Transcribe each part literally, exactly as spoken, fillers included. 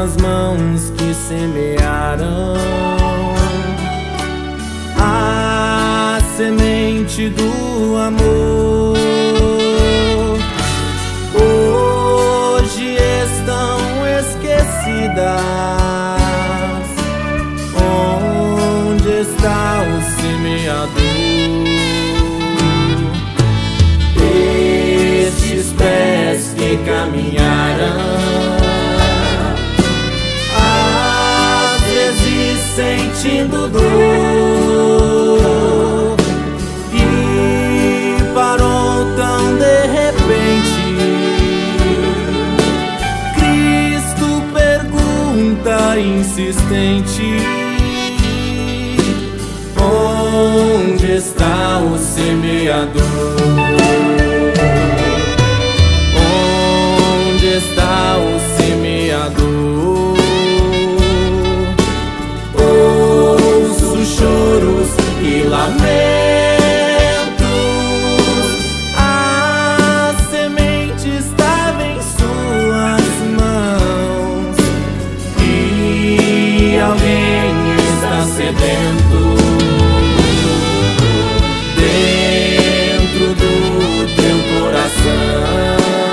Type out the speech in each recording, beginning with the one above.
nas mãos que semearam a semente do amor. Hoje estão esquecidas. Onde está o semeador? Estes pés que caminharam, às vezes sentindo dor, e parou tão de repente. Cristo pergunta insistente: onde está o semeador? Onde está o semeador? Ouço choros e lamentos. A semente estava em suas mãos e alguém está sedento dentro do teu coração.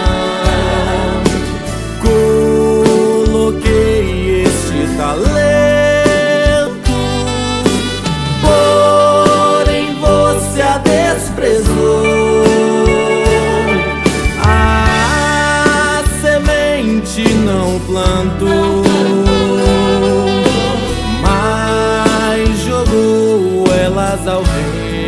Talento, porém você a desprezou. A semente não plantou, mas jogou elas ao vento.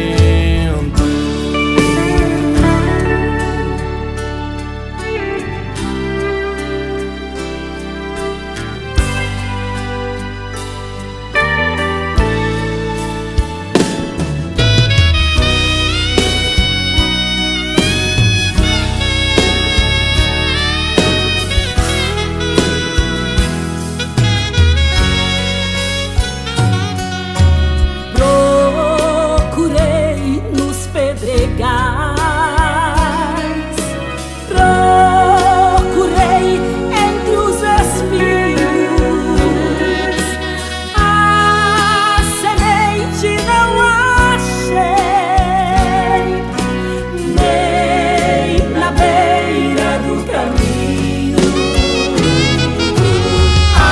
Procurei entre os espinhos, a semente não achei, nem na beira do caminho. A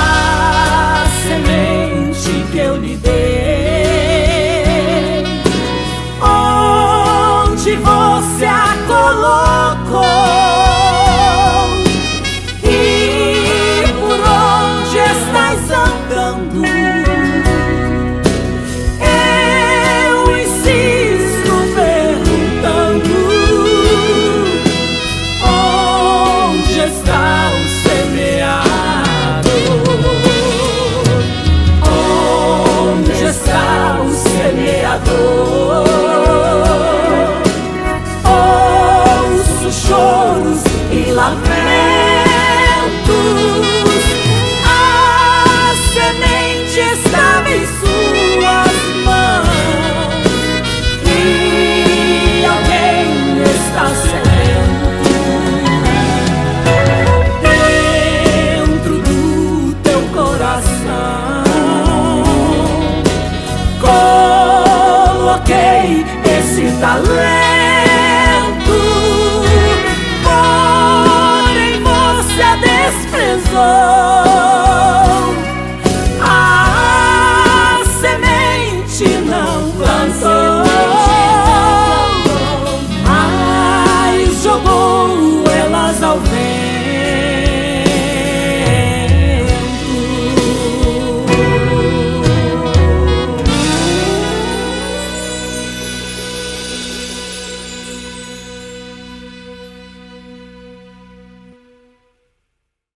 semente que eu lhe dei, onde você a colocou, e por onde estás andando? Eu insisto perguntando: onde está o semeador? Onde está o semeador? Choros e lamentos. A semente estava em suas mãos e alguém está sedento dentro do teu coração. Coloquei esse talento, oh.